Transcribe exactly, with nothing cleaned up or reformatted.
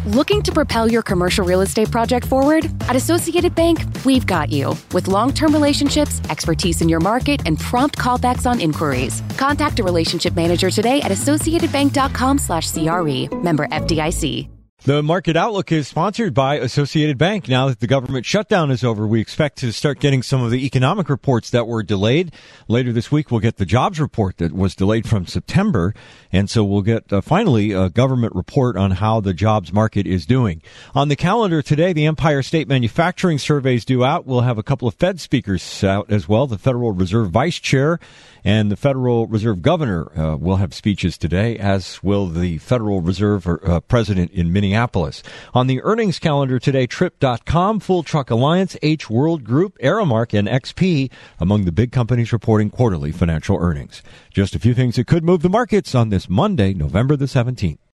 Looking to propel your commercial real estate project forward? At Associated Bank, we've got you. With long-term relationships, expertise in your market, and prompt callbacks on inquiries. Contact a relationship manager today at associatedbank.com slash CRE. Member F D I C. The Market Outlook is sponsored by Associated Bank. Now that the government shutdown is over, we expect to start getting some of the economic reports that were delayed. Later this week, we'll get the jobs report that was delayed from September. And so we'll get uh, finally a government report on how the jobs market is doing. On the calendar today, the Empire State Manufacturing Survey is due out. We'll have a couple of Fed speakers out as well. The Federal Reserve Vice Chair and the Federal Reserve Governor uh, will have speeches today, as will the Federal Reserve uh, President in Minneapolis. On the earnings calendar today, Trip dot com, Full Truck Alliance, H World Group, Aramark, and X P among the big companies reporting quarterly financial earnings. Just a few things that could move the markets on this Monday, November the seventeenth.